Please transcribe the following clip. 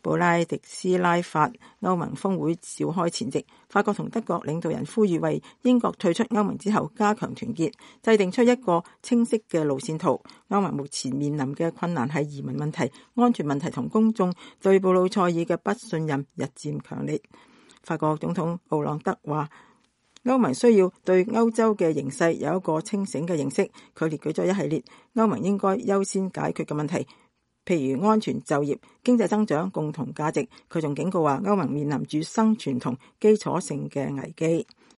布拉迪斯拉法歐盟峰會召開前夕，法國同德國領導人呼籲為英國退出歐盟之後加強團結，制定出一個清晰嘅路線圖。歐盟目前面臨嘅困難係移民問題、安全問題同公眾對布魯塞爾嘅不信任日漸強烈。法國總統奧朗德話，歐盟需要對歐洲嘅形勢有一個清醒嘅認識。佢列舉咗一系列歐盟應該優先解決嘅問題，譬如安全、就業、經濟增長、共同價值。佢仲警告話，歐盟面臨住生存同基礎性嘅危機。